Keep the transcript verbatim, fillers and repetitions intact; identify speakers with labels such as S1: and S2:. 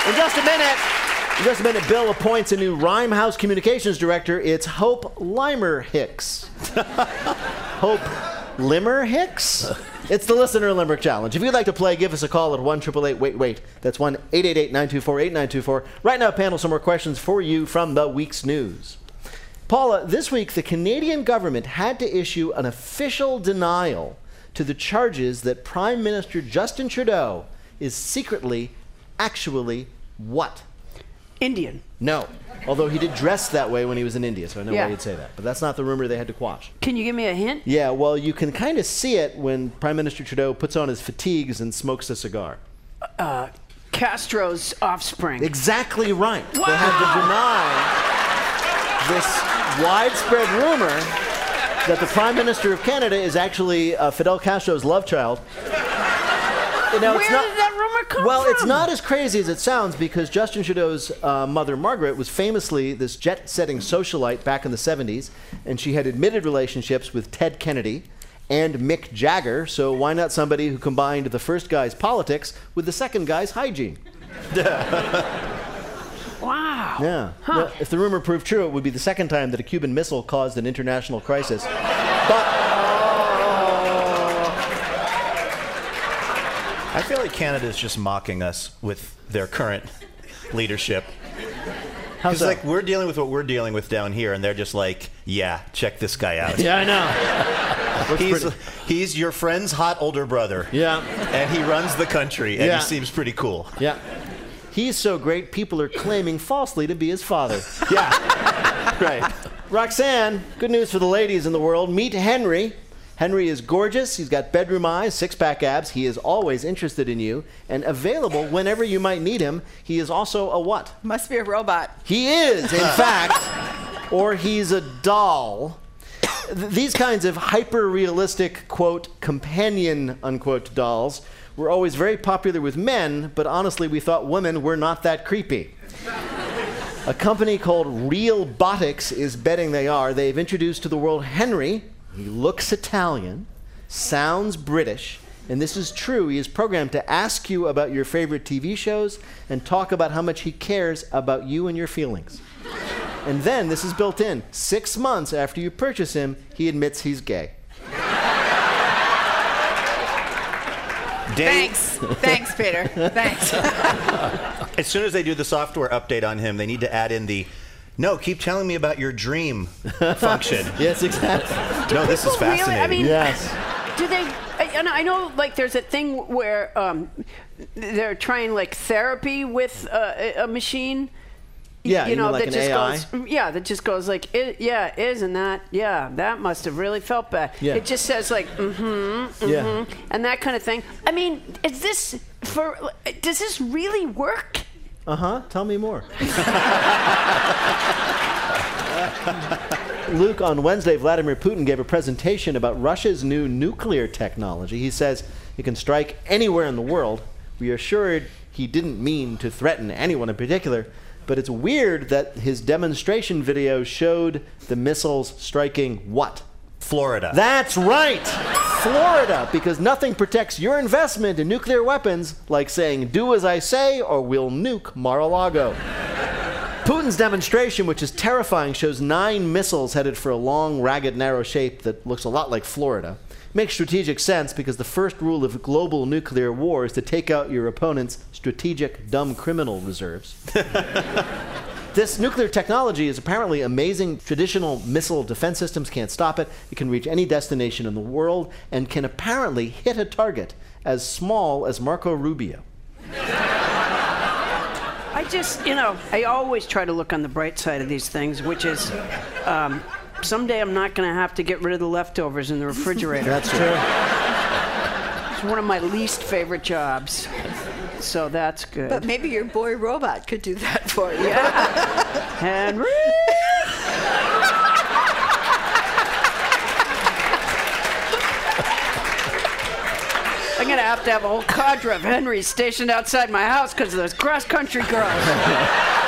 S1: In just a minute, in just a minute, Bill appoints a new Rhyme House communications director. It's Hope Limer Hicks. Hope Limmer Hicks? It's the Listener Limerick Challenge. If you'd like to play, give us a call at one eight eight eight, wait, wait. That's one eight eight eight, nine two four, eight nine two four. Right now, panel, some more questions for you from the week's news. Paula, this week, the Canadian government had to issue an official denial to the charges that Prime Minister Justin Trudeau is secretly, actually, what?
S2: Indian.
S1: No. Although he did dress that way when he was in India, so I know
S2: Yeah.
S1: why you'd say that. But that's not the rumor they had to quash.
S2: Can you give me a hint?
S1: Yeah, well, you can kind of see it when Prime Minister Trudeau puts on his fatigues and smokes a cigar.
S2: Uh, Castro's offspring.
S1: Exactly right.
S2: Wow.
S1: They had to deny this widespread rumor that the Prime Minister of Canada is actually uh, Fidel Castro's love child. You know,
S2: Where
S1: it's not,
S2: did that rumor come
S1: well,
S2: from?
S1: it's not as crazy as it sounds because Justin Trudeau's uh, mother, Margaret, was famously this jet-setting socialite back in the seventies, and she had admitted relationships with Ted Kennedy and Mick Jagger, so why not somebody who combined the first guy's politics with the second guy's hygiene?
S2: Wow.
S1: Yeah.
S2: Huh.
S1: Well, if the rumor proved true, it would be the second time that a Cuban missile caused an international crisis. But
S3: I feel like Canada is just mocking us with their current leadership.
S1: how's
S3: Because
S1: that?
S3: like we're dealing with what we're dealing with down here, and they're just like, yeah, check this guy out.
S1: Yeah, I know.
S3: He's
S1: pretty-
S3: he's your friend's hot older brother.
S1: Yeah.
S3: And he runs the country, and
S1: Yeah.
S3: he seems pretty cool.
S1: Yeah. He's so great, people are claiming falsely to be his father.
S3: Yeah.
S1: Right. Roxanne, good news for the ladies in the world. Meet Henry. Henry is gorgeous. He's got bedroom eyes, six-pack abs. He is always interested in you and available whenever you might need him. He is also a what?
S4: Must be a robot.
S1: He is, in fact, or he's a doll. Th- These kinds of hyper-realistic, quote, companion, unquote, dolls were always very popular with men, but honestly, we thought women were not that creepy. A company called Realbotics is betting they are. They've introduced to the world Henry. He looks Italian, sounds British, and this is true. He is programmed to ask you about your favorite T V shows and talk about how much he cares about you and your feelings. And then, this is built in, six months after you purchase him, he admits he's gay.
S3: Dave,
S4: Thanks. Thanks, Peter. Thanks.
S3: as soon as they do the software update on him, they need to add in the, no, keep telling me about your dream function.
S1: Yes, exactly.
S3: No, this is
S2: People really-
S3: fascinating.
S2: I mean,
S1: Yes.
S2: do they? I, and I know, like, there's a thing where um, they're trying like therapy with uh, a, a machine.
S1: Yeah,
S2: you
S1: you
S2: know,
S1: mean like
S2: that
S1: an
S2: just
S1: A I?
S2: goes, yeah, that just goes like, I yeah, isn't that, yeah, that must have really felt bad.
S1: Yeah.
S2: It just says like, mm-hmm, mm-hmm,
S1: Yeah.
S2: and that kind of thing. I mean, is this for? Does this really work?
S1: Uh-huh. Tell me more. Luke, on Wednesday, Vladimir Putin gave a presentation about Russia's new nuclear technology. He says it can strike anywhere in the world. We are assured he didn't mean to threaten anyone in particular, but it's weird that his demonstration video showed the missiles striking what?
S3: Florida.
S1: That's right! Florida, because nothing protects your investment in nuclear weapons like saying, do as I say or we'll nuke Mar-a-Lago. Putin's demonstration, which is terrifying, shows nine missiles headed for a long, ragged, narrow shape that looks a lot like Florida. Makes strategic sense because the first rule of global nuclear war is to take out your opponent's strategic dumb criminal reserves. This nuclear technology is apparently amazing. Traditional missile defense systems can't stop it. It can reach any destination in the world and can apparently hit a target as small as Marco Rubio.
S2: I just, you know, I always try to look on the bright side of these things, which is um, someday I'm not going to have to get rid of the leftovers in the refrigerator.
S1: That's true.
S2: It's one of my least favorite jobs. So that's good.
S4: But maybe your boy robot could do that for you.
S2: Yeah. Henry! I'm going to have to have a whole cadre of Henrys stationed outside my house because of those cross-country girls.